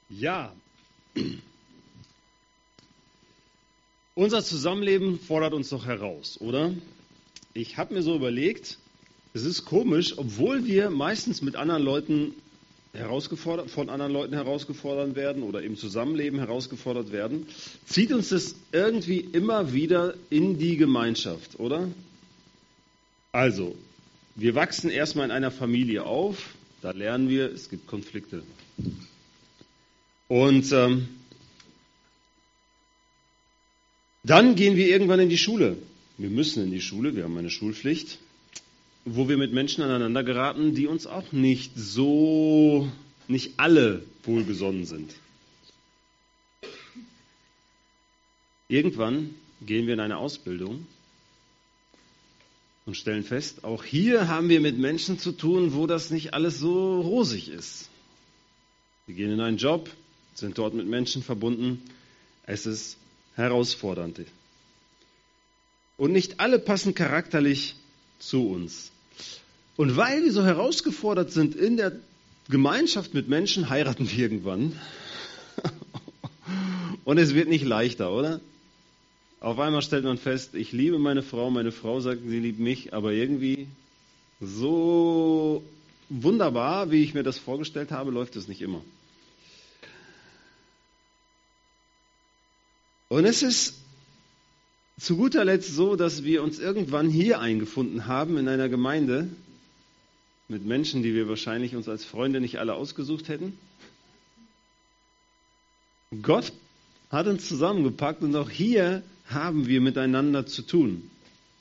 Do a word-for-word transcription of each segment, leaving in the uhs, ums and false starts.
Ja, unser Zusammenleben fordert uns doch heraus, oder? Ich habe mir so überlegt, es ist komisch, obwohl wir meistens mit anderen Leuten herausgefordert, von anderen Leuten herausgefordert werden oder im Zusammenleben herausgefordert werden, zieht uns das irgendwie immer wieder in die Gemeinschaft, oder? Also, wir wachsen erstmal in einer Familie auf, da lernen wir, es gibt Konflikte. Und ähm, dann gehen wir irgendwann in die Schule. Wir müssen in die Schule, wir haben eine Schulpflicht, wo wir mit Menschen aneinander geraten, die uns auch nicht so, nicht alle wohlgesonnen sind. Irgendwann gehen wir in eine Ausbildung und stellen fest, auch hier haben wir mit Menschen zu tun, wo das nicht alles so rosig ist. Wir gehen in einen Job, sind dort mit Menschen verbunden. Es ist herausfordernd. Und nicht alle passen charakterlich zu uns. Und weil wir so herausgefordert sind in der Gemeinschaft mit Menschen, heiraten wir irgendwann. Und es wird nicht leichter, oder? Auf einmal stellt man fest, ich liebe meine Frau, meine Frau sagt, sie liebt mich, aber irgendwie so wunderbar, wie ich mir das vorgestellt habe, läuft es nicht immer. Und es ist zu guter Letzt so, dass wir uns irgendwann hier eingefunden haben in einer Gemeinde mit Menschen, die wir wahrscheinlich uns als Freunde nicht alle ausgesucht hätten. Gott hat uns zusammengepackt und auch hier haben wir miteinander zu tun.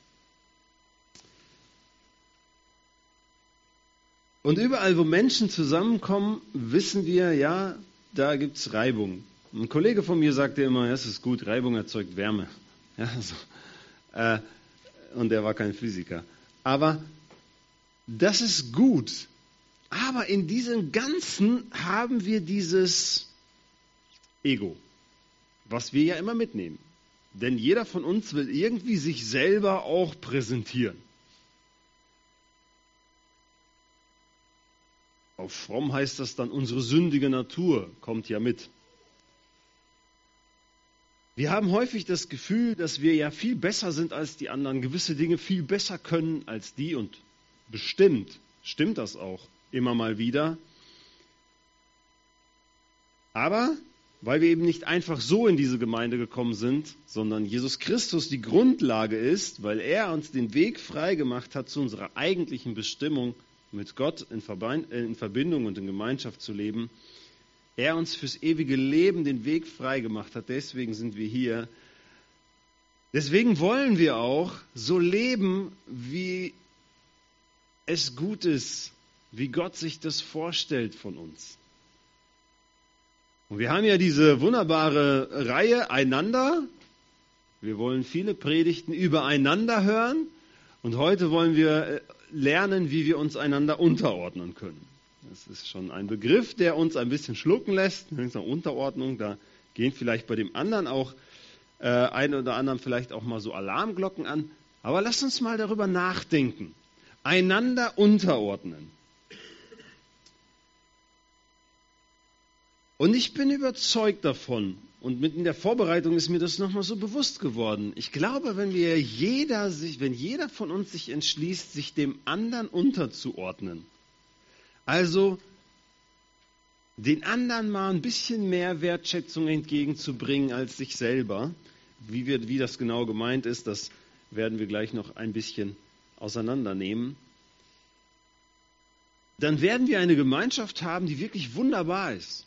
Und überall, wo Menschen zusammenkommen, wissen wir, ja, da gibt es Reibung. Ein Kollege von mir sagte immer, ja, es ist gut, Reibung erzeugt Wärme. Ja, so. äh, und er war kein Physiker. Aber das ist gut. Aber in diesem Ganzen haben wir dieses Ego, was wir ja immer mitnehmen. Denn jeder von uns will irgendwie sich selber auch präsentieren. Auf fromm heißt das dann, unsere sündige Natur kommt ja mit. Wir haben häufig das Gefühl, dass wir ja viel besser sind als die anderen, gewisse Dinge viel besser können als die und bestimmt stimmt das auch immer mal wieder. Aber weil wir eben nicht einfach so in diese Gemeinde gekommen sind, sondern Jesus Christus die Grundlage ist, weil er uns den Weg frei gemacht hat, zu unserer eigentlichen Bestimmung mit Gott in Verbindung und in Gemeinschaft zu leben, er uns fürs ewige Leben den Weg frei gemacht hat, deswegen sind wir hier. Deswegen wollen wir auch so leben, wie es gut ist, wie Gott sich das vorstellt von uns. Und wir haben ja diese wunderbare Reihe Einander. Wir wollen viele Predigten übereinander hören. Und heute wollen wir lernen, wie wir uns einander unterordnen können. Das ist schon ein Begriff, der uns ein bisschen schlucken lässt. Unterordnung, da gehen vielleicht bei dem anderen auch äh, ein oder anderen vielleicht auch mal so Alarmglocken an. Aber lasst uns mal darüber nachdenken. Einander unterordnen. Und ich bin überzeugt davon, und mit in der Vorbereitung ist mir das nochmal so bewusst geworden. Ich glaube, wenn wir jeder sich, wenn jeder von uns sich entschließt, sich dem anderen unterzuordnen, also den anderen mal ein bisschen mehr Wertschätzung entgegenzubringen als sich selber, wie, wir, wie das genau gemeint ist, das werden wir gleich noch ein bisschen auseinandernehmen, dann werden wir eine Gemeinschaft haben, die wirklich wunderbar ist.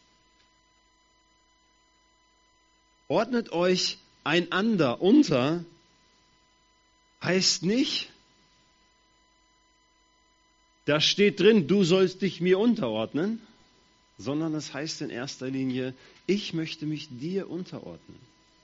Ordnet euch einander unter, heißt nicht, da steht drin, du sollst dich mir unterordnen, sondern es heißt in erster Linie, ich möchte mich dir unterordnen.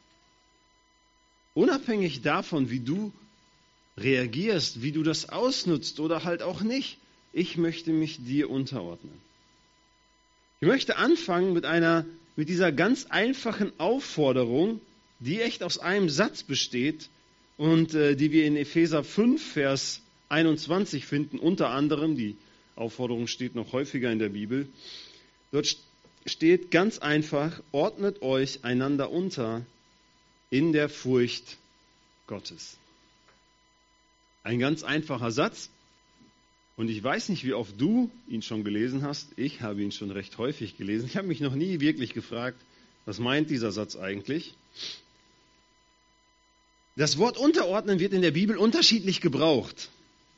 Unabhängig davon, wie du reagierst, wie du das ausnutzt oder halt auch nicht, ich möchte mich dir unterordnen. Ich möchte anfangen mit einer mit dieser ganz einfachen Aufforderung, die echt aus einem Satz besteht und äh, die wir in Epheser fünf, Vers einundzwanzig finden, unter anderem, die Aufforderung steht noch häufiger in der Bibel. Dort steht ganz einfach, ordnet euch einander unter in der Furcht Gottes. Ein ganz einfacher Satz. Und ich weiß nicht, wie oft du ihn schon gelesen hast. Ich habe ihn schon recht häufig gelesen. Ich habe mich noch nie wirklich gefragt, was meint dieser Satz eigentlich? Das Wort unterordnen wird in der Bibel unterschiedlich gebraucht.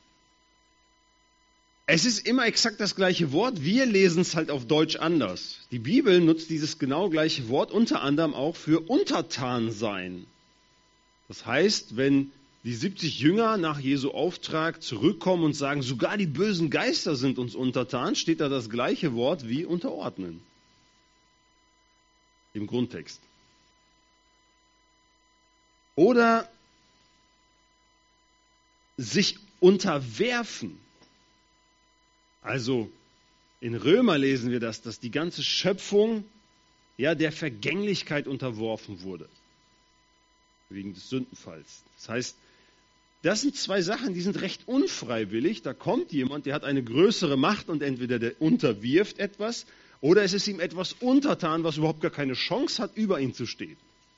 Es ist immer exakt das gleiche Wort. Wir lesen es halt auf Deutsch anders. Die Bibel nutzt dieses genau gleiche Wort unter anderem auch für untertan sein. Das heißt, wenn die siebzig Jünger nach Jesu Auftrag zurückkommen und sagen, sogar die bösen Geister sind uns untertan, steht da das gleiche Wort wie unterordnen. Im Grundtext. Oder sich unterwerfen. Also in Römer lesen wir das, dass die ganze Schöpfung ja der Vergänglichkeit unterworfen wurde. Wegen des Sündenfalls. Das heißt, das sind zwei Sachen, die sind recht unfreiwillig. Da kommt jemand, der hat eine größere Macht und entweder der unterwirft etwas oder es ist ihm etwas untertan, was überhaupt gar keine Chance hat, über ihn zu stehen.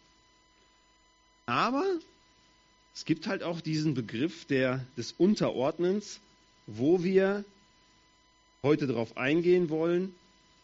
Aber es gibt halt auch diesen Begriff der, des Unterordnens, wo wir heute darauf eingehen wollen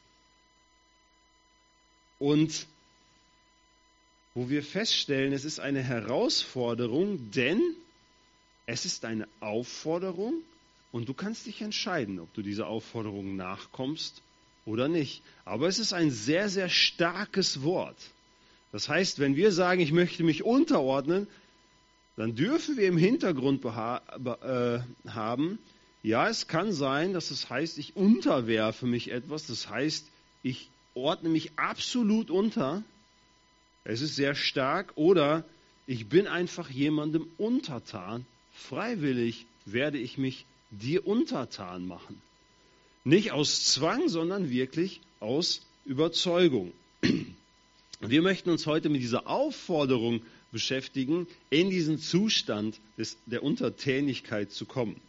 und wo wir feststellen, es ist eine Herausforderung, denn es ist eine Aufforderung und du kannst dich entscheiden, ob du dieser Aufforderung nachkommst oder nicht. Aber es ist ein sehr, sehr starkes Wort. Das heißt, wenn wir sagen, ich möchte mich unterordnen, dann dürfen wir im Hintergrund beha- be- äh, haben, ja, es kann sein, dass es heißt, ich unterwerfe mich etwas. Das heißt, ich ordne mich absolut unter. Es ist sehr stark. Oder ich bin einfach jemandem untertan. Freiwillig werde ich mich dir untertan machen. Nicht aus Zwang, sondern wirklich aus Überzeugung. Wir möchten uns heute mit dieser Aufforderung beschäftigen, in diesen Zustand des, der Untertänigkeit zu kommen.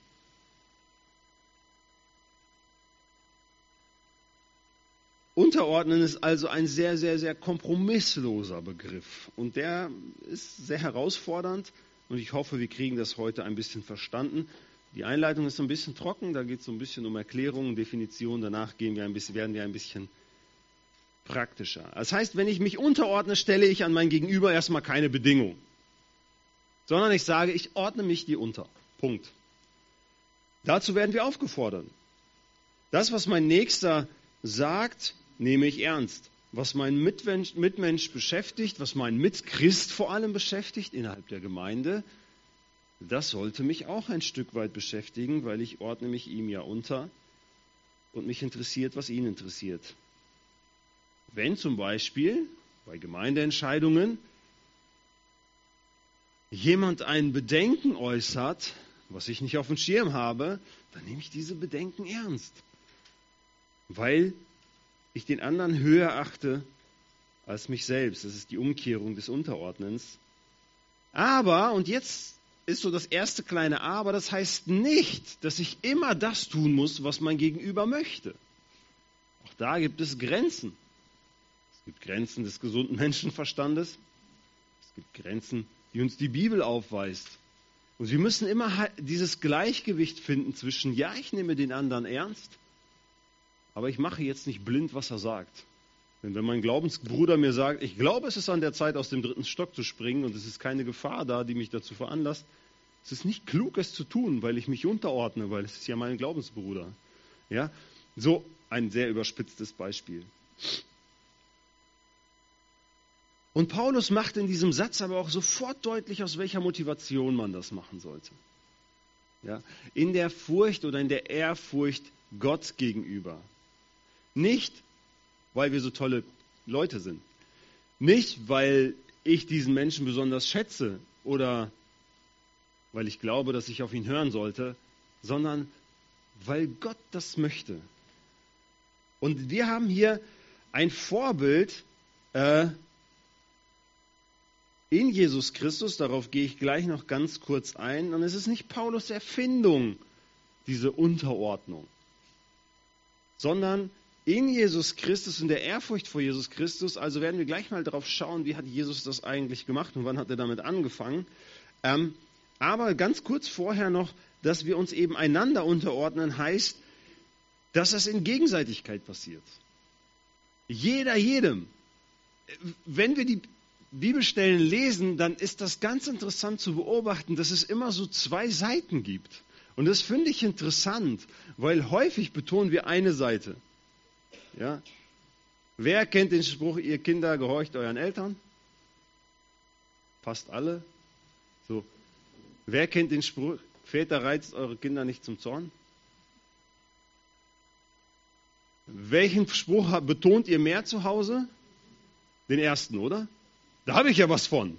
Unterordnen ist also ein sehr, sehr, sehr kompromissloser Begriff. Und der ist sehr herausfordernd. Und ich hoffe, wir kriegen das heute ein bisschen verstanden. Die Einleitung ist so ein bisschen trocken, da geht es so ein bisschen um Erklärungen, Definitionen. Danach gehen wir ein bisschen, werden wir ein bisschen praktischer. Das heißt, wenn ich mich unterordne, stelle ich an mein Gegenüber erstmal keine Bedingung. Sondern ich sage, ich ordne mich dir unter. Punkt. Dazu werden wir aufgefordert. Das, was mein Nächster sagt, nehme ich ernst. Was mein Mitmensch, Mitmensch beschäftigt, was mein Mitchrist vor allem beschäftigt innerhalb der Gemeinde, das sollte mich auch ein Stück weit beschäftigen, weil ich ordne mich ihm ja unter und mich interessiert, was ihn interessiert. Wenn zum Beispiel bei Gemeindeentscheidungen jemand ein Bedenken äußert, was ich nicht auf dem Schirm habe, dann nehme ich diese Bedenken ernst, weil ich den anderen höher achte als mich selbst. Das ist die Umkehrung des Unterordnens. Aber, und jetzt ist so das erste kleine Aber, das heißt nicht, dass ich immer das tun muss, was mein Gegenüber möchte. Auch da gibt es Grenzen. Es gibt Grenzen des gesunden Menschenverstandes. Es gibt Grenzen, die uns die Bibel aufweist. Und wir müssen immer dieses Gleichgewicht finden zwischen, ja, ich nehme den anderen ernst, aber ich mache jetzt nicht blind, was er sagt. Denn wenn mein Glaubensbruder mir sagt, ich glaube, es ist an der Zeit, aus dem dritten Stock zu springen und es ist keine Gefahr da, die mich dazu veranlasst, es ist nicht klug, es zu tun, weil ich mich unterordne, weil es ist ja mein Glaubensbruder. Ja, so ein sehr überspitztes Beispiel. Und Paulus macht in diesem Satz aber auch sofort deutlich, aus welcher Motivation man das machen sollte. Ja, in der Furcht oder in der Ehrfurcht Gott gegenüber. Nicht, weil wir so tolle Leute sind. Nicht, weil ich diesen Menschen besonders schätze oder weil ich glaube, dass ich auf ihn hören sollte, sondern weil Gott das möchte. Und wir haben hier ein Vorbild äh, in Jesus Christus, darauf gehe ich gleich noch ganz kurz ein. Und es ist nicht Paulus' Erfindung, diese Unterordnung, sondern in Jesus Christus, in der Ehrfurcht vor Jesus Christus. Also werden wir gleich mal darauf schauen, wie hat Jesus das eigentlich gemacht und wann hat er damit angefangen. Ähm, aber ganz kurz vorher noch, dass wir uns eben einander unterordnen, heißt, dass das in Gegenseitigkeit passiert. Jeder jedem. Wenn wir die Bibelstellen lesen, dann ist das ganz interessant zu beobachten, dass es immer so zwei Seiten gibt. Und das finde ich interessant, weil häufig betonen wir eine Seite. Ja? Wer kennt den Spruch, ihr Kinder gehorcht euren Eltern? Fast alle. So. Wer kennt den Spruch, Väter reizt eure Kinder nicht zum Zorn? Welchen Spruch betont ihr mehr zu Hause? Den ersten, oder? Da habe ich ja was von.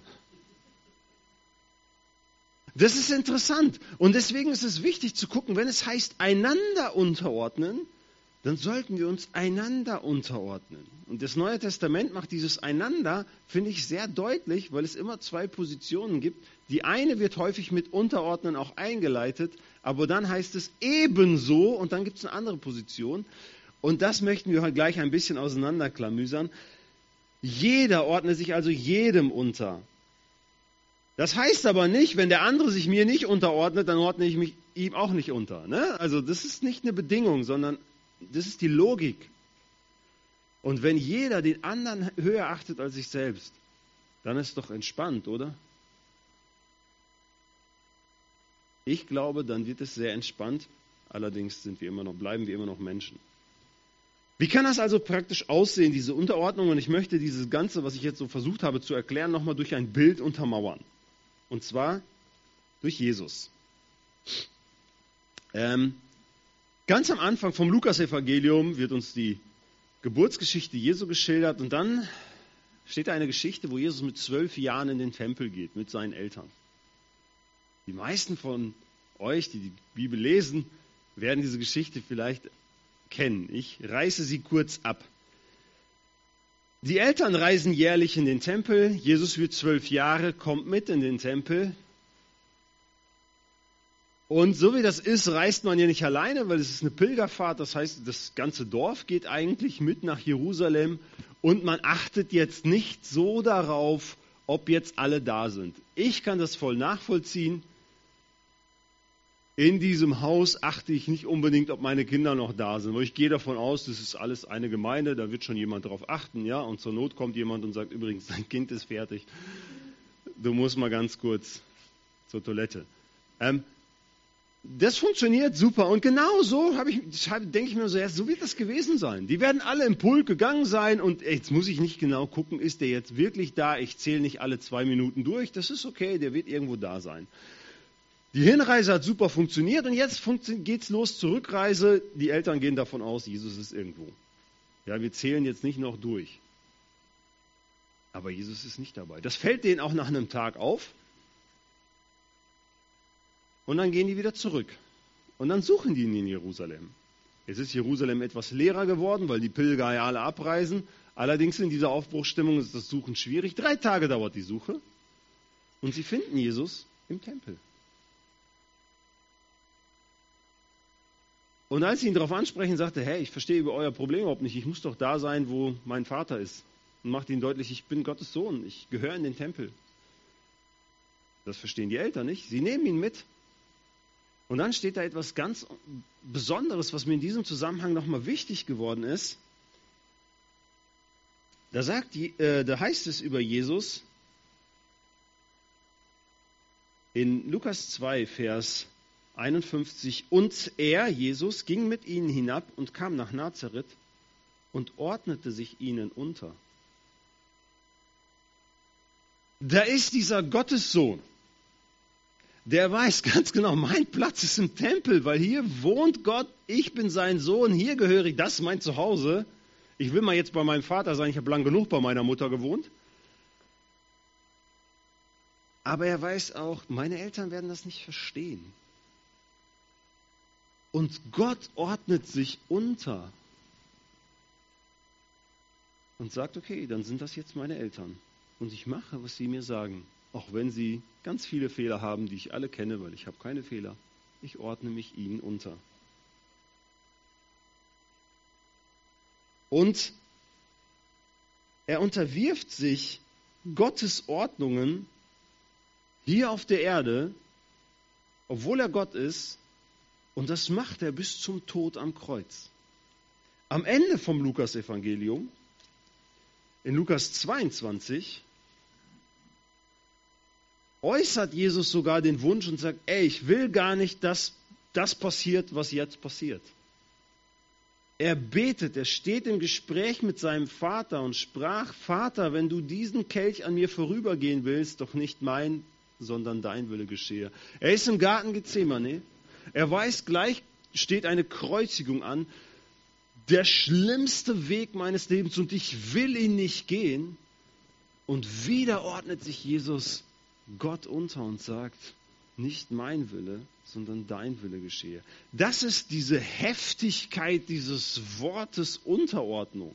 Das ist interessant. Und deswegen ist es wichtig zu gucken, wenn es heißt, einander unterordnen, dann sollten wir uns einander unterordnen. Und das Neue Testament macht dieses Einander, finde ich, sehr deutlich, weil es immer zwei Positionen gibt. Die eine wird häufig mit Unterordnen auch eingeleitet, aber dann heißt es ebenso und dann gibt es eine andere Position. Und das möchten wir heute gleich ein bisschen auseinanderklamüsern. Jeder ordnet sich also jedem unter. Das heißt aber nicht, wenn der andere sich mir nicht unterordnet, dann ordne ich mich ihm auch nicht unter. Ne? Also das ist nicht eine Bedingung, sondern das ist die Logik. Und wenn jeder den anderen höher achtet als sich selbst, dann ist es doch entspannt, oder? Ich glaube, dann wird es sehr entspannt. Allerdings sind wir immer noch, bleiben wir immer noch Menschen. Wie kann das also praktisch aussehen, diese Unterordnung? Und ich möchte dieses Ganze, was ich jetzt so versucht habe zu erklären, nochmal durch ein Bild untermauern. Und zwar durch Jesus. Ähm, ganz am Anfang vom Lukas-Evangelium wird uns die Geburtsgeschichte Jesu geschildert. Und dann steht da eine Geschichte, wo Jesus mit zwölf Jahren in den Tempel geht, mit seinen Eltern. Die meisten von euch, die die Bibel lesen, werden diese Geschichte vielleicht kennen. Ich reiße sie kurz ab. Die Eltern reisen jährlich in den Tempel. Jesus wird zwölf Jahre, kommt mit in den Tempel. Und so wie das ist, reist man ja nicht alleine, weil es ist eine Pilgerfahrt. Das heißt, das ganze Dorf geht eigentlich mit nach Jerusalem. Und man achtet jetzt nicht so darauf, ob jetzt alle da sind. Ich kann das voll nachvollziehen. In diesem Haus achte ich nicht unbedingt, ob meine Kinder noch da sind, weil ich gehe davon aus, das ist alles eine Gemeinde, da wird schon jemand drauf achten, ja, und zur Not kommt jemand und sagt, übrigens, dein Kind ist fertig, du musst mal ganz kurz zur Toilette. Ähm, das funktioniert super und genau so habe ich, denke ich mir so, ja, so wird das gewesen sein. Die werden alle im Pulk gegangen sein und jetzt muss ich nicht genau gucken, ist der jetzt wirklich da, ich zähle nicht alle zwei Minuten durch, das ist okay, der wird irgendwo da sein. Die Hinreise hat super funktioniert und jetzt geht's los zur Rückreise. Die Eltern gehen davon aus, Jesus ist irgendwo. Ja, wir zählen jetzt nicht noch durch. Aber Jesus ist nicht dabei. Das fällt denen auch nach einem Tag auf. Und dann gehen die wieder zurück. Und dann suchen die ihn in Jerusalem. Jetzt ist Jerusalem etwas leerer geworden, weil die Pilger ja alle abreisen. Allerdings in dieser Aufbruchsstimmung ist das Suchen schwierig. Drei Tage dauert die Suche. Und sie finden Jesus im Tempel. Und als sie ihn darauf ansprechen, sagt er, hey, ich verstehe über euer Problem überhaupt nicht. Ich muss doch da sein, wo mein Vater ist. Und macht ihnen deutlich, ich bin Gottes Sohn. Ich gehöre in den Tempel. Das verstehen die Eltern nicht. Sie nehmen ihn mit. Und dann steht da etwas ganz Besonderes, was mir in diesem Zusammenhang nochmal wichtig geworden ist. Da, sagt die, äh, da heißt es über Jesus in Lukas zwei, Vers einundfünfzig, und er, Jesus, ging mit ihnen hinab und kam nach Nazareth und ordnete sich ihnen unter. Da ist dieser Gottessohn, der weiß ganz genau, mein Platz ist im Tempel, weil hier wohnt Gott, ich bin sein Sohn, hier gehöre ich, das ist mein Zuhause. Ich will mal jetzt bei meinem Vater sein, ich habe lang genug bei meiner Mutter gewohnt. Aber er weiß auch, meine Eltern werden das nicht verstehen. Und Gott ordnet sich unter und sagt, okay, dann sind das jetzt meine Eltern. Und ich mache, was sie mir sagen. Auch wenn sie ganz viele Fehler haben, die ich alle kenne, weil ich habe keine Fehler. Ich ordne mich ihnen unter. Und er unterwirft sich Gottes Ordnungen hier auf der Erde, obwohl er Gott ist, und das macht er bis zum Tod am Kreuz. Am Ende vom Lukas-Evangelium, in Lukas zweiundzwanzig, äußert Jesus sogar den Wunsch und sagt, ey, ich will gar nicht, dass das passiert, was jetzt passiert. Er betet, er steht im Gespräch mit seinem Vater und sprach, Vater, wenn du diesen Kelch an mir vorübergehen willst, doch nicht mein, sondern dein Wille geschehe. Er ist im Garten Gethsemane, er weiß, gleich steht eine Kreuzigung an, der schlimmste Weg meines Lebens und ich will ihn nicht gehen. Und wieder ordnet sich Jesus Gott unter und sagt, nicht mein Wille, sondern dein Wille geschehe. Das ist diese Heftigkeit dieses Wortes Unterordnung.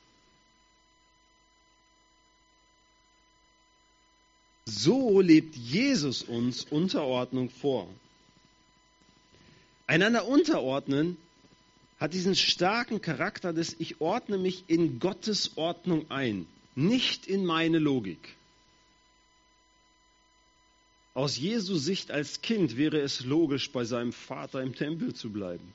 So lebt Jesus uns Unterordnung vor. Einander unterordnen hat diesen starken Charakter des Ich ordne mich in Gottes Ordnung ein, nicht in meine Logik. Aus Jesu Sicht als Kind wäre es logisch, bei seinem Vater im Tempel zu bleiben.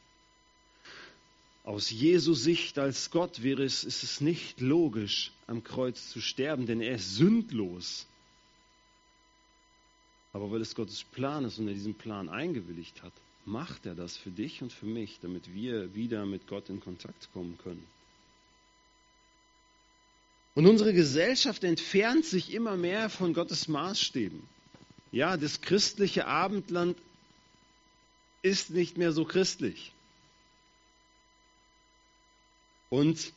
Aus Jesu Sicht als Gott wäre es, ist es nicht logisch, am Kreuz zu sterben, denn er ist sündlos. Aber weil es Gottes Plan ist und er diesen Plan eingewilligt hat, macht er das für dich und für mich, damit wir wieder mit Gott in Kontakt kommen können. Und unsere Gesellschaft entfernt sich immer mehr von Gottes Maßstäben. Ja, das christliche Abendland ist nicht mehr so christlich. Und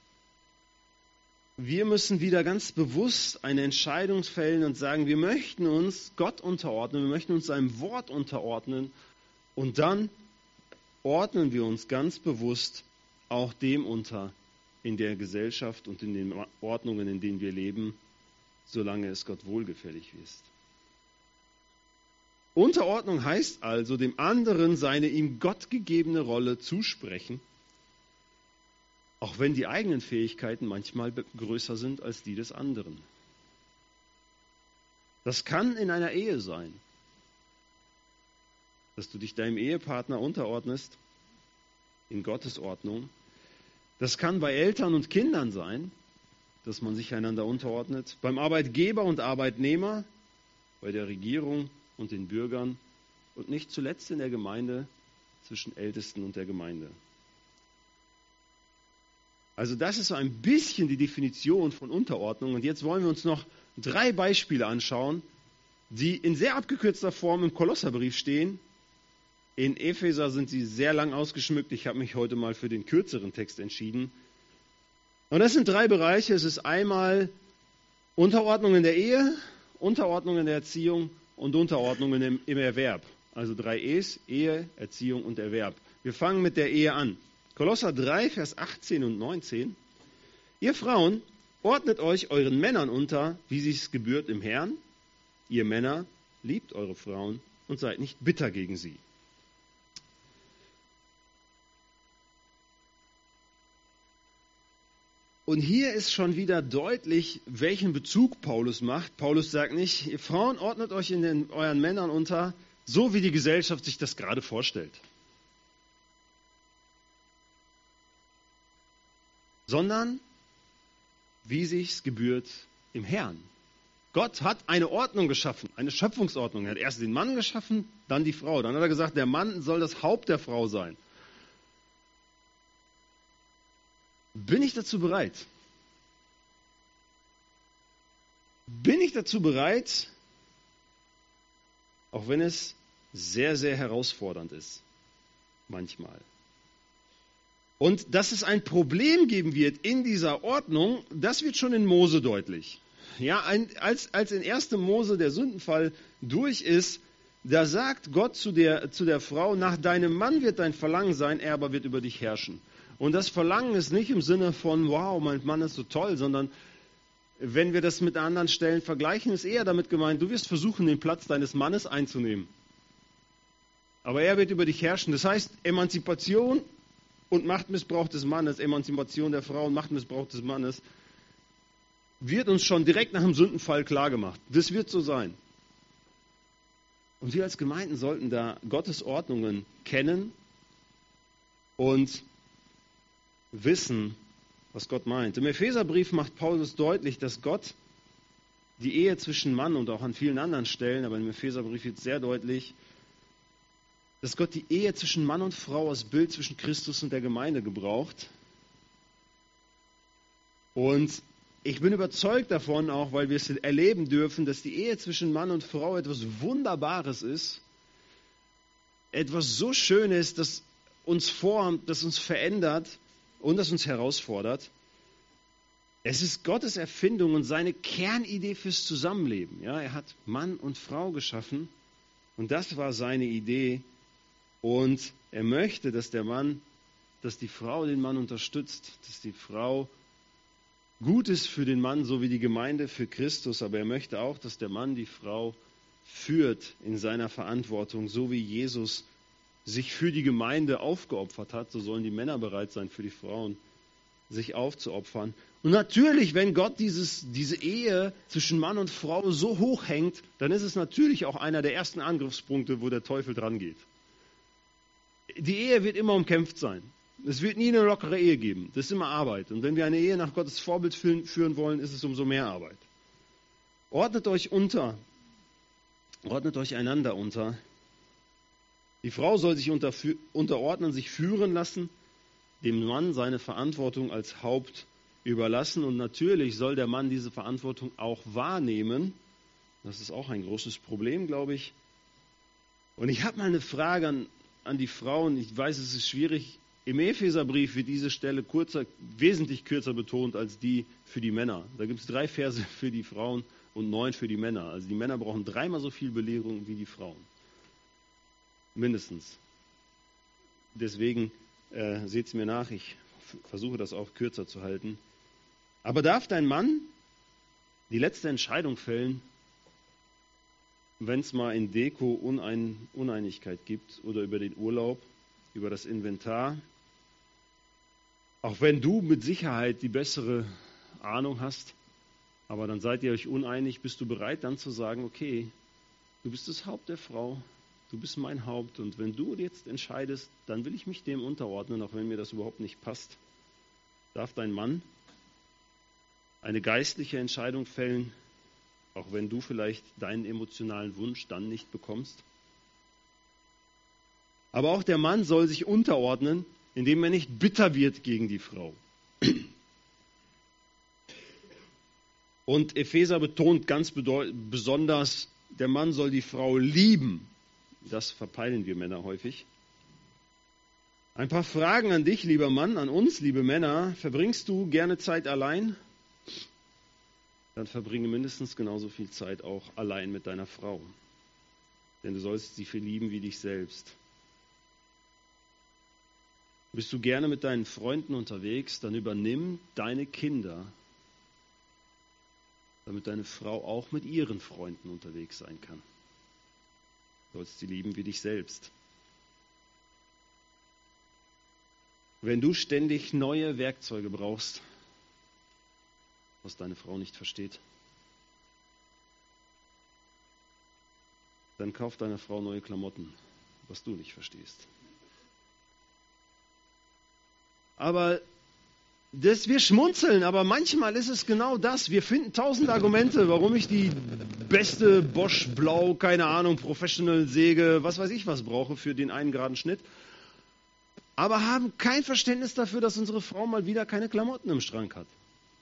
wir müssen wieder ganz bewusst eine Entscheidung fällen und sagen, wir möchten uns Gott unterordnen, wir möchten uns seinem Wort unterordnen und dann ordnen wir uns ganz bewusst auch dem unter in der Gesellschaft und in den Ordnungen, in denen wir leben, solange es Gott wohlgefällig ist. Unterordnung heißt also, dem anderen seine ihm Gott gegebene Rolle zusprechen, auch wenn die eigenen Fähigkeiten manchmal größer sind als die des anderen. Das kann in einer Ehe sein, dass du dich deinem Ehepartner unterordnest in Gottes Ordnung. Das kann bei Eltern und Kindern sein, dass man sich einander unterordnet, beim Arbeitgeber und Arbeitnehmer, bei der Regierung und den Bürgern und nicht zuletzt in der Gemeinde zwischen Ältesten und der Gemeinde. Also das ist so ein bisschen die Definition von Unterordnung. Und jetzt wollen wir uns noch drei Beispiele anschauen, die in sehr abgekürzter Form im Kolosserbrief stehen. In Epheser sind sie sehr lang ausgeschmückt. Ich habe mich heute mal für den kürzeren Text entschieden. Und das sind drei Bereiche. Es ist einmal Unterordnung in der Ehe, Unterordnung in der Erziehung und Unterordnungen im, im Erwerb. Also drei E's, Ehe, Erziehung und Erwerb. Wir fangen mit der Ehe an. Kolosser drei, Vers achtzehn und neunzehn. Ihr Frauen, ordnet euch euren Männern unter, wie sich's gebührt im Herrn. Ihr Männer, liebt eure Frauen und seid nicht bitter gegen sie. Und hier ist schon wieder deutlich, welchen Bezug Paulus macht. Paulus sagt nicht, ihr Frauen ordnet euch in den, euren Männern unter, so wie die Gesellschaft sich das gerade vorstellt. Sondern wie sich's gebührt im Herrn. Gott hat eine Ordnung geschaffen, eine Schöpfungsordnung. Er hat erst den Mann geschaffen, dann die Frau. Dann hat er gesagt, der Mann soll das Haupt der Frau sein. Bin ich dazu bereit? Bin ich dazu bereit, auch wenn es sehr, sehr herausfordernd ist, manchmal. Und dass es ein Problem geben wird in dieser Ordnung, das wird schon in Mose deutlich. Ja, ein, als, als in erster Mose der Sündenfall durch ist, da sagt Gott zu der, zu der Frau, nach deinem Mann wird dein Verlangen sein, er aber wird über dich herrschen. Und das Verlangen ist nicht im Sinne von, wow, mein Mann ist so toll, sondern wenn wir das mit anderen Stellen vergleichen, ist eher damit gemeint, du wirst versuchen, den Platz deines Mannes einzunehmen. Aber er wird über dich herrschen. Das heißt, Emanzipation und Machtmissbrauch des Mannes, Emanzipation der Frau und Machtmissbrauch des Mannes, wird uns schon direkt nach dem Sündenfall klargemacht. Das wird so sein. Und wir als Gemeinden sollten da Gottes Ordnungen kennen und wissen, was Gott meint. Im Epheserbrief macht Paulus deutlich, dass Gott die Ehe zwischen Mann und auch an vielen anderen Stellen, aber im Epheserbrief wird sehr deutlich, dass Gott die Ehe zwischen Mann und Frau als Bild zwischen Christus und der Gemeinde gebraucht. Und ich bin überzeugt davon, auch weil wir es erleben dürfen, dass die Ehe zwischen Mann und Frau etwas Wunderbares ist, etwas so Schönes, das uns formt, das uns verändert und das uns herausfordert. Es ist Gottes Erfindung und seine Kernidee fürs Zusammenleben. Ja, er hat Mann und Frau geschaffen und das war seine Idee. Und er möchte, dass der Mann, dass die Frau den Mann unterstützt, dass die Frau gut ist für den Mann, so wie die Gemeinde für Christus. Aber er möchte auch, dass der Mann die Frau führt in seiner Verantwortung, so wie Jesus sich für die Gemeinde aufgeopfert hat. So sollen die Männer bereit sein, für die Frauen sich aufzuopfern. Und natürlich, wenn Gott dieses, diese Ehe zwischen Mann und Frau so hoch hängt, dann ist es natürlich auch einer der ersten Angriffspunkte, wo der Teufel dran geht. Die Ehe wird immer umkämpft sein. Es wird nie eine lockere Ehe geben. Das ist immer Arbeit. Und wenn wir eine Ehe nach Gottes Vorbild führen wollen, ist es umso mehr Arbeit. Ordnet euch unter. Ordnet euch einander unter. Die Frau soll sich unter, unterordnen, sich führen lassen, dem Mann seine Verantwortung als Haupt überlassen. Und natürlich soll der Mann diese Verantwortung auch wahrnehmen. Das ist auch ein großes Problem, glaube ich. Und ich habe mal eine Frage an, an die Frauen. Ich weiß, es ist schwierig. Im Epheserbrief wird diese Stelle kurzer, wesentlich kürzer betont als die für die Männer. Da gibt es drei Verse für die Frauen und neun für die Männer. Also die Männer brauchen dreimal so viel Belehrung wie die Frauen. Mindestens. Deswegen äh, seht es mir nach, ich f- versuche das auch kürzer zu halten. Aber darf dein Mann die letzte Entscheidung fällen, wenn es mal in Deko Unein, Uneinigkeit gibt oder über den Urlaub, über das Inventar? Auch wenn du mit Sicherheit die bessere Ahnung hast, aber dann seid ihr euch uneinig, bist du bereit dann zu sagen, okay, du bist das Haupt der Frau, du bist mein Haupt und wenn du jetzt entscheidest, dann will ich mich dem unterordnen, auch wenn mir das überhaupt nicht passt. Darf dein Mann eine geistliche Entscheidung fällen, auch wenn du vielleicht deinen emotionalen Wunsch dann nicht bekommst? Aber auch der Mann soll sich unterordnen, indem er nicht bitter wird gegen die Frau. Und Epheser betont ganz besonders, der Mann soll die Frau lieben. Das verpeilen wir Männer häufig. Ein paar Fragen an dich, lieber Mann, an uns, liebe Männer. Verbringst du gerne Zeit allein? Dann verbringe mindestens genauso viel Zeit auch allein mit deiner Frau. Denn du sollst sie viel lieben wie dich selbst. Bist du gerne mit deinen Freunden unterwegs, dann übernimm deine Kinder, damit deine Frau auch mit ihren Freunden unterwegs sein kann. Du sollst sie lieben wie dich selbst. Wenn du ständig neue Werkzeuge brauchst, was deine Frau nicht versteht, dann kauf deiner Frau neue Klamotten, was du nicht verstehst. Aber das, wir schmunzeln, aber manchmal ist es genau das. Wir finden tausend Argumente, warum ich die beste Bosch Blau, keine Ahnung, Professional Säge, was weiß ich was brauche für den einen geraden Schnitt. Aber haben kein Verständnis dafür, dass unsere Frau mal wieder keine Klamotten im Schrank hat.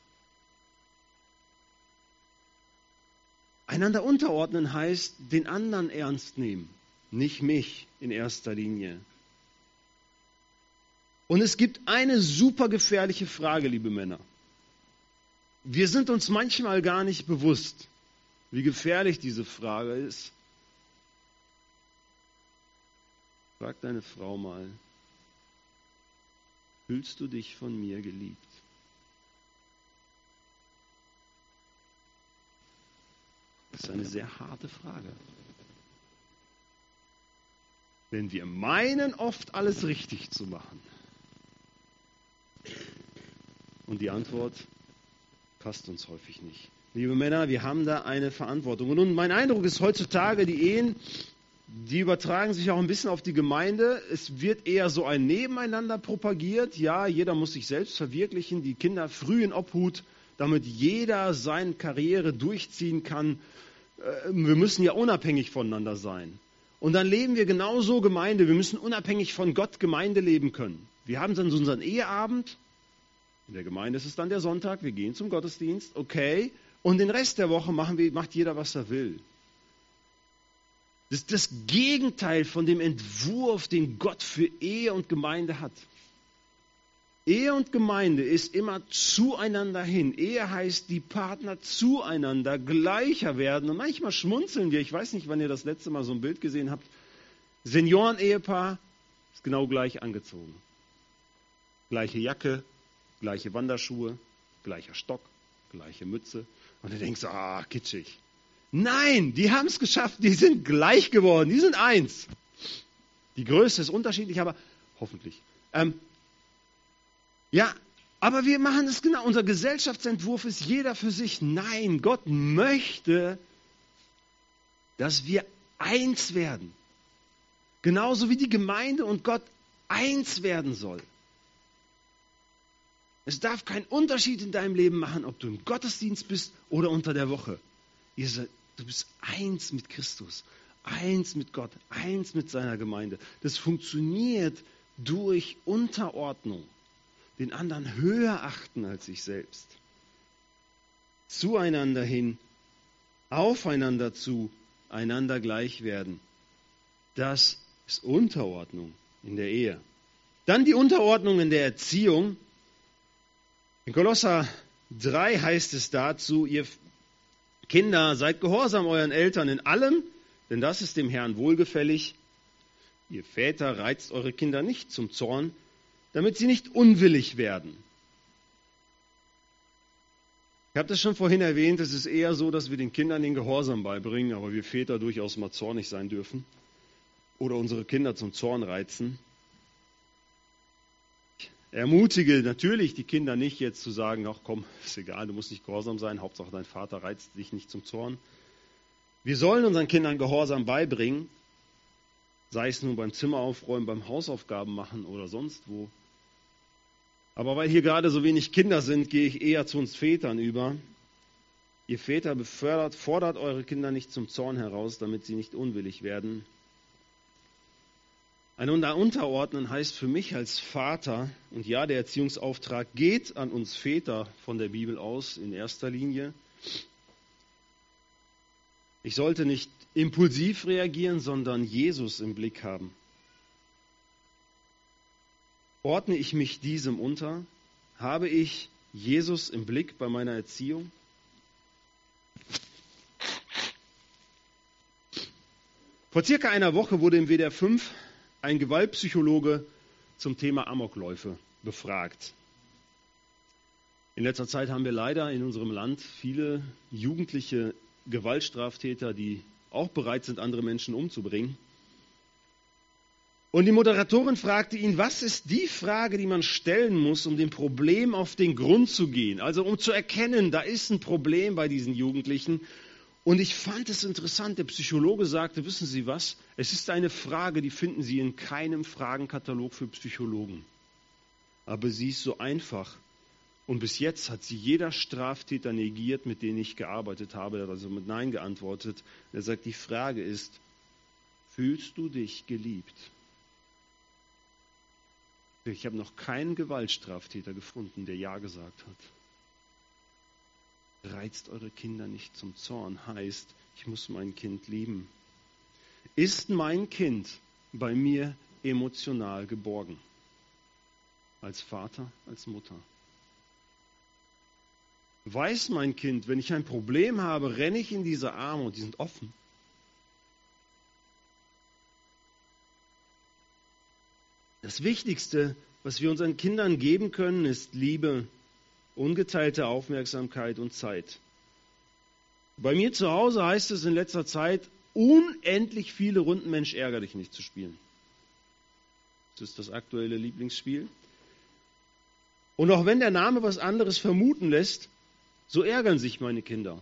Einander unterordnen heißt, den anderen ernst nehmen, nicht mich in erster Linie. Und es gibt eine super gefährliche Frage, liebe Männer. Wir sind uns manchmal gar nicht bewusst, wie gefährlich diese Frage ist. Frag deine Frau mal, fühlst du dich von mir geliebt? Das ist eine sehr harte Frage. Denn wir meinen oft alles richtig zu machen. Und die Antwort passt uns häufig nicht. Liebe Männer, wir haben da eine Verantwortung. Und nun, mein Eindruck ist heutzutage, die Ehen, die übertragen sich auch ein bisschen auf die Gemeinde. Es wird eher so ein Nebeneinander propagiert. Ja, jeder muss sich selbst verwirklichen, die Kinder früh in Obhut, damit jeder seine Karriere durchziehen kann. Wir müssen ja unabhängig voneinander sein. Und dann leben wir genauso Gemeinde. Wir müssen unabhängig von Gott Gemeinde leben können. Wir haben dann so unseren Eheabend. In der Gemeinde ist es dann der Sonntag. Wir gehen zum Gottesdienst. Okay. Und den Rest der Woche machen wir, macht jeder, was er will. Das ist das Gegenteil von dem Entwurf, den Gott für Ehe und Gemeinde hat. Ehe und Gemeinde ist immer zueinander hin. Ehe heißt, die Partner zueinander gleicher werden. Und manchmal schmunzeln wir. Ich weiß nicht, wann ihr das letzte Mal so ein Bild gesehen habt. Senioren-Ehepaar ist genau gleich angezogen. Gleiche Jacke, gleiche Wanderschuhe, gleicher Stock, gleiche Mütze. Und du denkst, ah, kitschig. Nein, die haben es geschafft, die sind gleich geworden, die sind eins. Die Größe ist unterschiedlich, aber hoffentlich. Ähm, ja, aber wir machen es genau. Unser Gesellschaftsentwurf ist jeder für sich. Nein, Gott möchte, dass wir eins werden. Genauso wie die Gemeinde und Gott eins werden soll. Es darf keinen Unterschied in deinem Leben machen, ob du im Gottesdienst bist oder unter der Woche. Ihr seid, du bist eins mit Christus, eins mit Gott, eins mit seiner Gemeinde. Das funktioniert durch Unterordnung, den anderen höher achten als sich selbst. Zueinander hin, aufeinander zu, einander gleich werden. Das ist Unterordnung in der Ehe. Dann die Unterordnung in der Erziehung. In Kolosser drei heißt es dazu, ihr Kinder, seid gehorsam euren Eltern in allem, denn das ist dem Herrn wohlgefällig. Ihr Väter, reizt eure Kinder nicht zum Zorn, damit sie nicht unwillig werden. Ich habe das schon vorhin erwähnt, es ist eher so, dass wir den Kindern den Gehorsam beibringen, aber wir Väter durchaus mal zornig sein dürfen oder unsere Kinder zum Zorn reizen. Ermutige natürlich die Kinder nicht jetzt zu sagen, ach komm, ist egal, du musst nicht gehorsam sein, Hauptsache dein Vater reizt dich nicht zum Zorn. Wir sollen unseren Kindern Gehorsam beibringen, sei es nun beim Zimmer aufräumen, beim Hausaufgaben machen oder sonst wo. Aber weil hier gerade so wenig Kinder sind, gehe ich eher zu uns Vätern über. Ihr Väter befördert, fordert eure Kinder nicht zum Zorn heraus, damit sie nicht unwillig werden. Ein Unterordnen heißt für mich als Vater, und ja, der Erziehungsauftrag geht an uns Väter von der Bibel aus in erster Linie. Ich sollte nicht impulsiv reagieren, sondern Jesus im Blick haben. Ordne ich mich diesem unter? Habe ich Jesus im Blick bei meiner Erziehung? Vor circa einer Woche wurde im W D R fünf ein Gewaltpsychologe zum Thema Amokläufe befragt. In letzter Zeit haben wir leider in unserem Land viele jugendliche Gewaltstraftäter, die auch bereit sind, andere Menschen umzubringen. Und die Moderatorin fragte ihn, was ist die Frage, die man stellen muss, um dem Problem auf den Grund zu gehen? Also um zu erkennen, da ist ein Problem bei diesen Jugendlichen. Und ich fand es interessant, der Psychologe sagte, wissen Sie was, es ist eine Frage, die finden Sie in keinem Fragenkatalog für Psychologen. Aber sie ist so einfach. Und bis jetzt hat sie jeder Straftäter negiert, mit dem ich gearbeitet habe, er hat also mit Nein geantwortet. Er sagt, die Frage ist, fühlst du dich geliebt? Ich habe noch keinen Gewaltstraftäter gefunden, der Ja gesagt hat. Reizt eure Kinder nicht zum Zorn, heißt, ich muss mein Kind lieben. Ist mein Kind bei mir emotional geborgen? Als Vater, als Mutter? Weiß mein Kind, wenn ich ein Problem habe, renne ich in diese Arme und die sind offen? Das Wichtigste, was wir unseren Kindern geben können, ist Liebe, ungeteilte Aufmerksamkeit und Zeit. Bei mir zu Hause heißt es in letzter Zeit, unendlich viele Runden Mensch ärger dich nicht zu spielen. Das ist das aktuelle Lieblingsspiel. Und auch wenn der Name was anderes vermuten lässt, so ärgern sich meine Kinder.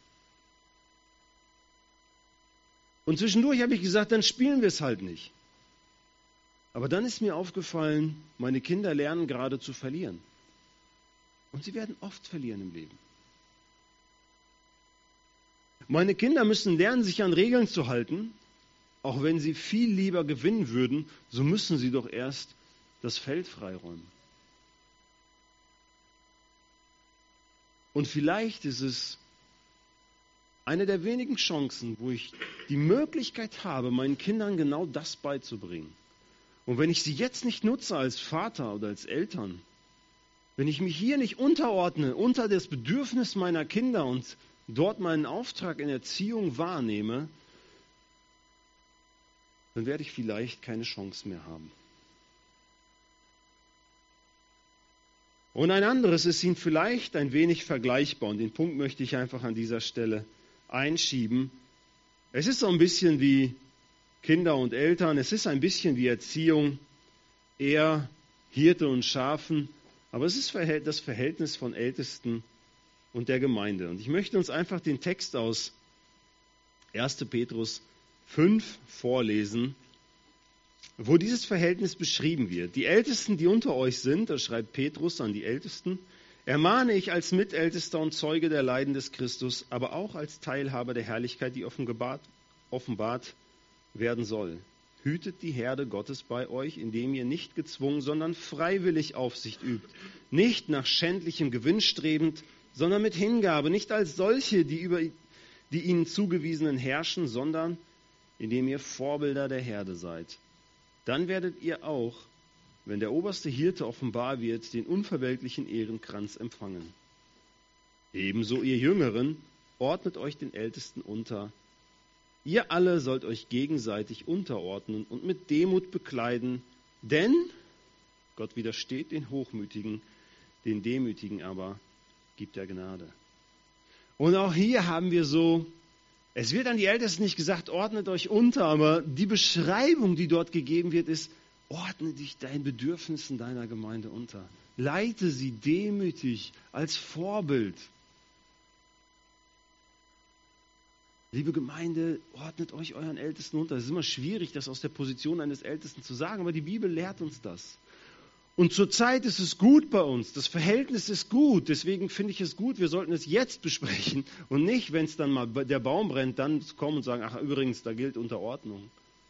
Und zwischendurch habe ich gesagt, dann spielen wir es halt nicht. Aber dann ist mir aufgefallen, meine Kinder lernen gerade zu verlieren. Und sie werden oft verlieren im Leben. Meine Kinder müssen lernen, sich an Regeln zu halten. Auch wenn sie viel lieber gewinnen würden, so müssen sie doch erst das Feld freiräumen. Und vielleicht ist es eine der wenigen Chancen, wo ich die Möglichkeit habe, meinen Kindern genau das beizubringen. Und wenn ich sie jetzt nicht nutze als Vater oder als Eltern, wenn ich mich hier nicht unterordne unter das Bedürfnis meiner Kinder und dort meinen Auftrag in Erziehung wahrnehme, dann werde ich vielleicht keine Chance mehr haben. Und ein anderes ist ihnen vielleicht ein wenig vergleichbar. Und den Punkt möchte ich einfach an dieser Stelle einschieben. Es ist so ein bisschen wie Kinder und Eltern. Es ist ein bisschen wie Erziehung. Eher Hirte und Schafen. Aber es ist das Verhältnis von Ältesten und der Gemeinde. Und ich möchte uns einfach den Text aus erster Petrus fünf vorlesen, wo dieses Verhältnis beschrieben wird. Die Ältesten, die unter euch sind, das schreibt Petrus an die Ältesten, ermahne ich als Mitältester und Zeuge der Leiden des Christus, aber auch als Teilhaber der Herrlichkeit, die offenbart, offenbart werden soll. Hütet die Herde Gottes bei euch, indem ihr nicht gezwungen, sondern freiwillig Aufsicht übt, nicht nach schändlichem Gewinn strebend, sondern mit Hingabe, nicht als solche, die über die ihnen zugewiesenen herrschen, sondern indem ihr Vorbilder der Herde seid. Dann werdet ihr auch, wenn der oberste Hirte offenbar wird, den unverwelklichen Ehrenkranz empfangen. Ebenso ihr Jüngeren, ordnet euch den Ältesten unter. Ihr alle sollt euch gegenseitig unterordnen und mit Demut bekleiden, denn Gott widersteht den Hochmütigen, den Demütigen aber gibt er Gnade. Und auch hier haben wir so, es wird an die Ältesten nicht gesagt, ordnet euch unter, aber die Beschreibung, die dort gegeben wird, ist, ordne dich deinen Bedürfnissen deiner Gemeinde unter. Leite sie demütig als Vorbild. Liebe Gemeinde, ordnet euch euren Ältesten unter. Es ist immer schwierig, das aus der Position eines Ältesten zu sagen, aber die Bibel lehrt uns das. Und zurzeit ist es gut bei uns, das Verhältnis ist gut, deswegen finde ich es gut, wir sollten es jetzt besprechen und nicht, wenn es dann mal der Baum brennt, dann kommen und sagen, ach übrigens, da gilt Unterordnung.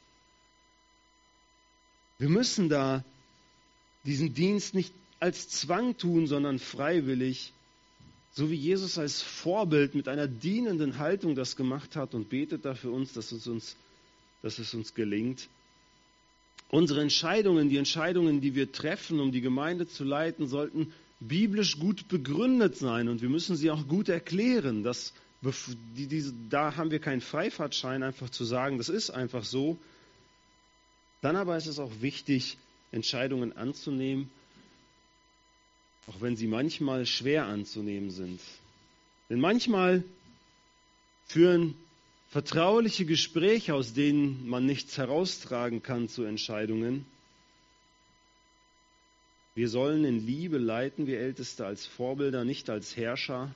Wir müssen da diesen Dienst nicht als Zwang tun, sondern freiwillig, so wie Jesus als Vorbild mit einer dienenden Haltung das gemacht hat und betet da für uns, dass es uns, dass es uns gelingt. Unsere Entscheidungen, die Entscheidungen, die wir treffen, um die Gemeinde zu leiten, sollten biblisch gut begründet sein und wir müssen sie auch gut erklären. Dass, die, diese, da haben wir keinen Freifahrtschein, einfach zu sagen, das ist einfach so. Dann aber ist es auch wichtig, Entscheidungen anzunehmen, auch wenn sie manchmal schwer anzunehmen sind. Denn manchmal führen vertrauliche Gespräche, aus denen man nichts heraustragen kann, zu Entscheidungen. Wir sollen in Liebe leiten, wir Älteste, als Vorbilder, nicht als Herrscher.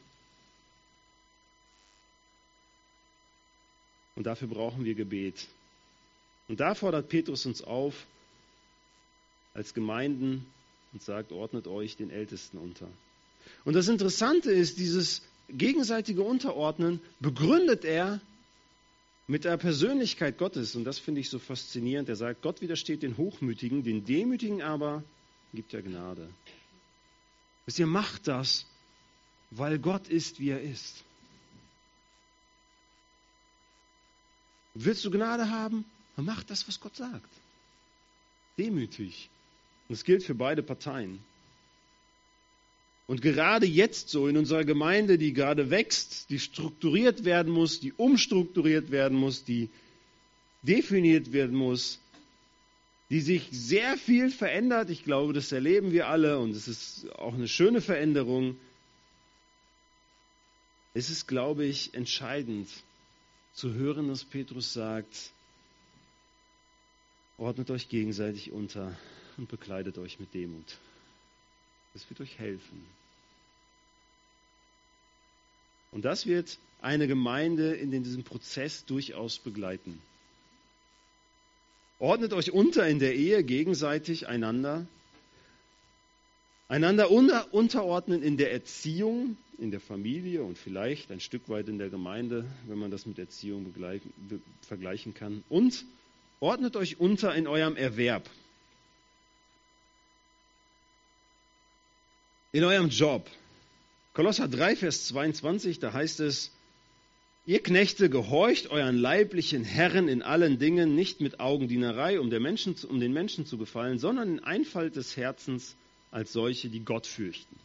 Und dafür brauchen wir Gebet. Und da fordert Petrus uns auf, als Gemeinden, und sagt, ordnet euch den Ältesten unter. Und das Interessante ist, dieses gegenseitige Unterordnen begründet er mit der Persönlichkeit Gottes. Und das finde ich so faszinierend. Er sagt, Gott widersteht den Hochmütigen, den Demütigen aber gibt er Gnade. Wisst ihr, macht das, weil Gott ist, wie er ist. Willst du Gnade haben? Dann mach das, was Gott sagt. Demütig. Und es gilt für beide Parteien. Und gerade jetzt so in unserer Gemeinde, die gerade wächst, die strukturiert werden muss, die umstrukturiert werden muss, die definiert werden muss, die sich sehr viel verändert. Ich glaube, das erleben wir alle und es ist auch eine schöne Veränderung. Es ist, glaube ich, entscheidend zu hören, was Petrus sagt. Ordnet euch gegenseitig unter und bekleidet euch mit Demut. Das wird euch helfen. Und das wird eine Gemeinde in diesem Prozess durchaus begleiten. Ordnet euch unter in der Ehe gegenseitig einander. Einander unter, unterordnen in der Erziehung, in der Familie und vielleicht ein Stück weit in der Gemeinde, wenn man das mit Erziehung be- vergleichen kann. Und ordnet euch unter in eurem Erwerb. In eurem Job. Kolosser drei, Vers zweiundzwanzig, da heißt es, ihr Knechte, gehorcht euren leiblichen Herren in allen Dingen, nicht mit Augendienerei, um, der Menschen, um den Menschen zu gefallen, sondern in Einfalt des Herzens als solche, die Gott fürchten.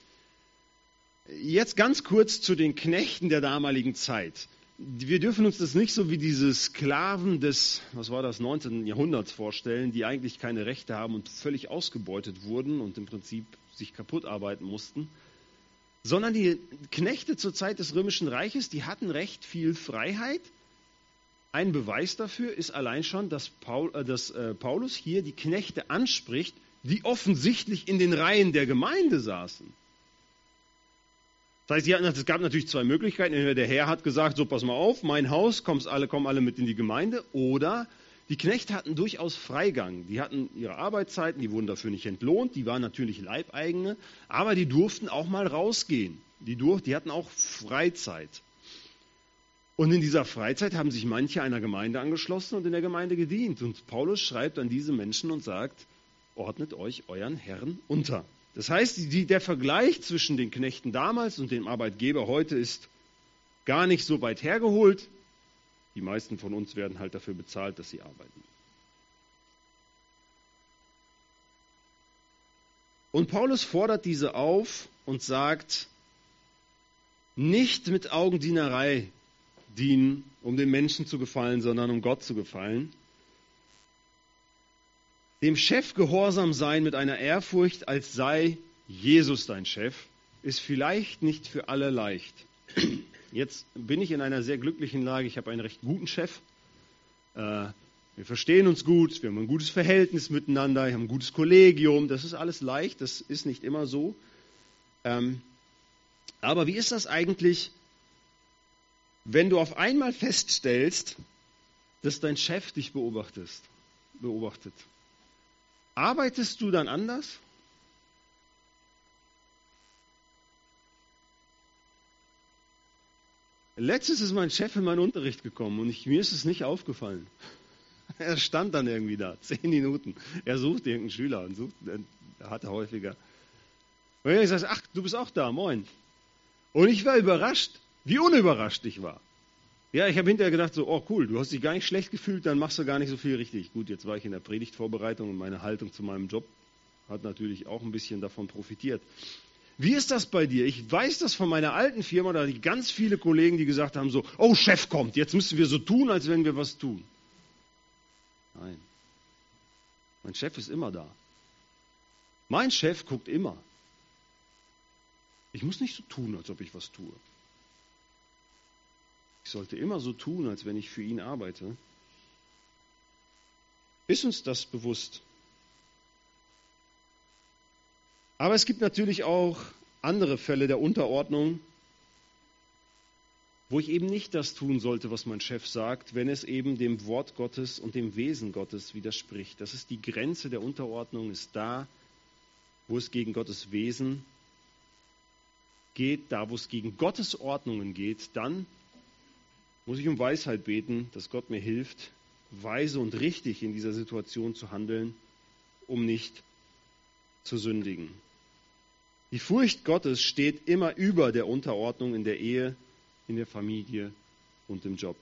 Jetzt ganz kurz zu den Knechten der damaligen Zeit. Wir dürfen uns das nicht so wie diese Sklaven des, was war das, neunzehnten Jahrhunderts vorstellen, die eigentlich keine Rechte haben und völlig ausgebeutet wurden und im Prinzip sich kaputt arbeiten mussten. Sondern die Knechte zur Zeit des Römischen Reiches, die hatten recht viel Freiheit. Ein Beweis dafür ist allein schon, dass, Paul, äh, dass äh, Paulus hier die Knechte anspricht, die offensichtlich in den Reihen der Gemeinde saßen. Das heißt, hatten, es gab natürlich zwei Möglichkeiten. Entweder der Herr hat gesagt, so pass mal auf, mein Haus, kommst alle, kommen alle mit in die Gemeinde. Oder die Knechte hatten durchaus Freigang. Die hatten ihre Arbeitszeiten, die wurden dafür nicht entlohnt. Die waren natürlich Leibeigene, aber die durften auch mal rausgehen. Die, durch, die hatten auch Freizeit. Und in dieser Freizeit haben sich manche einer Gemeinde angeschlossen und in der Gemeinde gedient. Und Paulus schreibt an diese Menschen und sagt, ordnet euch euren Herren unter. Das heißt, die, der Vergleich zwischen den Knechten damals und dem Arbeitgeber heute ist gar nicht so weit hergeholt. Die meisten von uns werden halt dafür bezahlt, dass sie arbeiten. Und Paulus fordert diese auf und sagt, nicht mit Augendienerei dienen, um den Menschen zu gefallen, sondern um Gott zu gefallen. Dem Chef gehorsam sein mit einer Ehrfurcht, als sei Jesus dein Chef, ist vielleicht nicht für alle leicht. Jetzt bin ich in einer sehr glücklichen Lage. Ich habe einen recht guten Chef. Wir verstehen uns gut, wir haben ein gutes Verhältnis miteinander, wir haben ein gutes Kollegium. Das ist alles leicht, das ist nicht immer so. Aber wie ist das eigentlich, wenn du auf einmal feststellst, dass dein Chef dich beobachtest, beobachtet? Arbeitest du dann anders? Letztens ist mein Chef in meinen Unterricht gekommen und ich, mir ist es nicht aufgefallen. Er stand dann irgendwie da, zehn Minuten. Er sucht irgendeinen Schüler und sucht, er hatte häufiger. Und ich sage, ach, du bist auch da, moin. Und ich war überrascht, wie unüberrascht ich war. Ja, ich habe hinterher gedacht, so, oh cool, du hast dich gar nicht schlecht gefühlt, dann machst du gar nicht so viel richtig. Gut, jetzt war ich in der Predigtvorbereitung und meine Haltung zu meinem Job hat natürlich auch ein bisschen davon profitiert. Wie ist das bei dir? Ich weiß das von meiner alten Firma, da hatte ich ganz viele Kollegen, die gesagt haben so, oh, Chef kommt, jetzt müssen wir so tun, als wenn wir was tun. Nein, mein Chef ist immer da. Mein Chef guckt immer. Ich muss nicht so tun, als ob ich was tue. Ich sollte immer so tun, als wenn ich für ihn arbeite. Ist uns das bewusst? Aber es gibt natürlich auch andere Fälle der Unterordnung, wo ich eben nicht das tun sollte, was mein Chef sagt, wenn es eben dem Wort Gottes und dem Wesen Gottes widerspricht. Das ist die Grenze der Unterordnung, ist da, wo es gegen Gottes Wesen geht, da, wo es gegen Gottes Ordnungen geht, dann muss ich um Weisheit beten, dass Gott mir hilft, weise und richtig in dieser Situation zu handeln, um nicht zu sündigen. Die Furcht Gottes steht immer über der Unterordnung in der Ehe, in der Familie und im Job.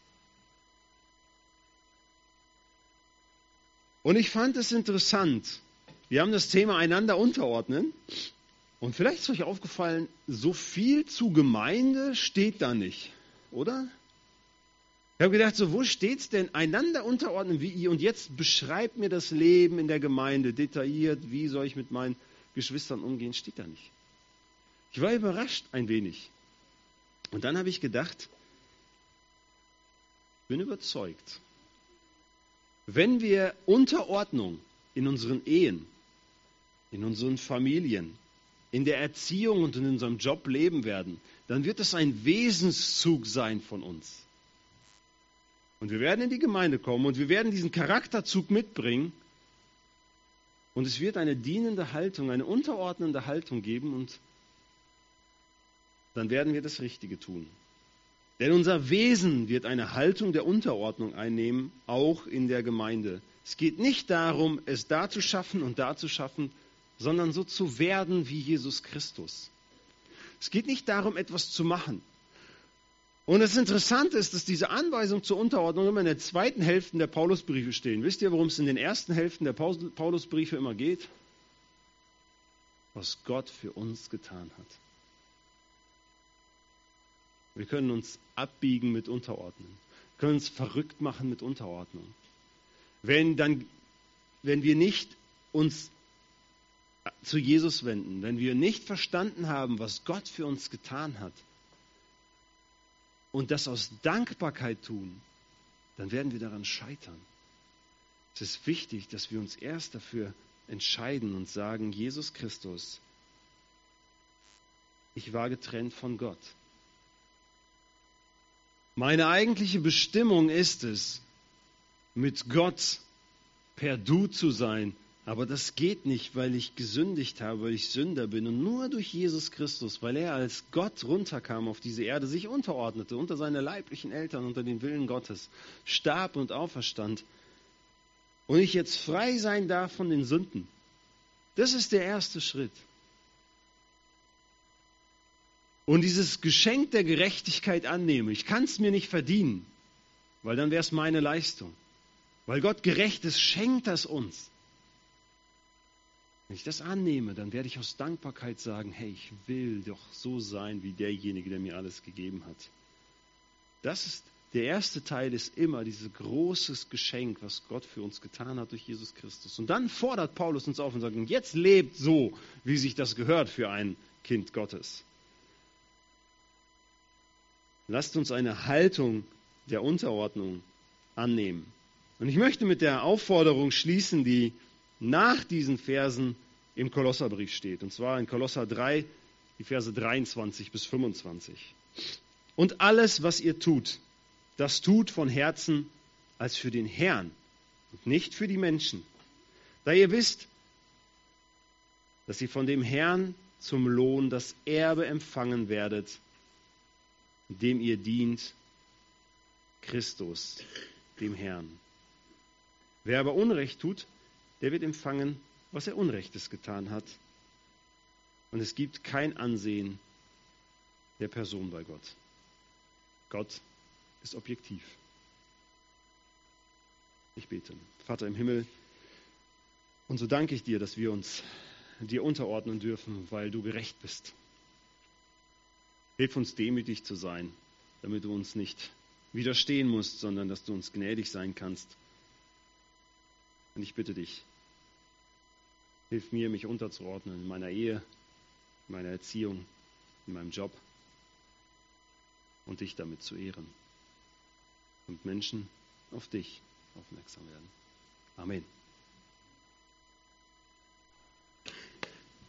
Und ich fand es interessant. Wir haben das Thema einander unterordnen. Und vielleicht ist euch aufgefallen, so viel zu Gemeinde steht da nicht, oder? Ich habe gedacht, so wo steht es denn? Einander unterordnen wie ihr. Und jetzt beschreibt mir das Leben in der Gemeinde detailliert. Wie soll ich mit meinen Geschwistern umgehen? Steht da nicht. Ich war überrascht ein wenig. Und dann habe ich gedacht, ich bin überzeugt, wenn wir Unterordnung in unseren Ehen, in unseren Familien, in der Erziehung und in unserem Job leben werden, dann wird es ein Wesenszug sein von uns. Und wir werden in die Gemeinde kommen und wir werden diesen Charakterzug mitbringen. Und es wird eine dienende Haltung, eine unterordnende Haltung geben und dann werden wir das Richtige tun. Denn unser Wesen wird eine Haltung der Unterordnung einnehmen, auch in der Gemeinde. Es geht nicht darum, es da zu schaffen und da zu schaffen, sondern so zu werden wie Jesus Christus. Es geht nicht darum, etwas zu machen. Und das Interessante ist, dass diese Anweisung zur Unterordnung immer in der zweiten Hälfte der Paulusbriefe stehen. Wisst ihr, worum es in den ersten Hälften der Paulusbriefe immer geht? Was Gott für uns getan hat. Wir können uns abbiegen mit Unterordnen. Wir können uns verrückt machen mit Unterordnung. Wenn, dann, wenn wir nicht uns zu Jesus wenden, wenn wir nicht verstanden haben, was Gott für uns getan hat und das aus Dankbarkeit tun, dann werden wir daran scheitern. Es ist wichtig, dass wir uns erst dafür entscheiden und sagen, Jesus Christus, ich war getrennt von Gott. Meine eigentliche Bestimmung ist es, mit Gott per Du zu sein. Aber das geht nicht, weil ich gesündigt habe, weil ich Sünder bin. Und nur durch Jesus Christus, weil er als Gott runterkam auf diese Erde, sich unterordnete unter seine leiblichen Eltern, unter den Willen Gottes, starb und auferstand. Und ich jetzt frei sein darf von den Sünden. Das ist der erste Schritt. Und dieses Geschenk der Gerechtigkeit annehme. Ich kann es mir nicht verdienen, weil dann wäre es meine Leistung. Weil Gott gerecht ist, schenkt das uns. Wenn ich das annehme, dann werde ich aus Dankbarkeit sagen, hey, ich will doch so sein wie derjenige, der mir alles gegeben hat. Das ist, der erste Teil ist immer dieses großes Geschenk, was Gott für uns getan hat durch Jesus Christus. Und dann fordert Paulus uns auf und sagt, jetzt lebt so, wie sich das gehört für ein Kind Gottes. Lasst uns eine Haltung der Unterordnung annehmen. Und ich möchte mit der Aufforderung schließen, die nach diesen Versen im Kolosserbrief steht. Und zwar in Kolosser drei, die Verse dreiundzwanzig bis fünfundzwanzig. Und alles, was ihr tut, das tut von Herzen als für den Herrn und nicht für die Menschen. Da ihr wisst, dass ihr von dem Herrn zum Lohn das Erbe empfangen werdet, dem ihr dient, Christus, dem Herrn. Wer aber Unrecht tut, der wird empfangen, was er Unrechtes getan hat. Und es gibt kein Ansehen der Person bei Gott. Gott ist objektiv. Ich bete. Vater im Himmel, und so danke ich dir, dass wir uns dir unterordnen dürfen, weil du gerecht bist. Hilf uns demütig zu sein, damit du uns nicht widerstehen musst, sondern dass du uns gnädig sein kannst. Und ich bitte dich, hilf mir, mich unterzuordnen in meiner Ehe, in meiner Erziehung, in meinem Job und dich damit zu ehren. Und Menschen auf dich aufmerksam werden. Amen.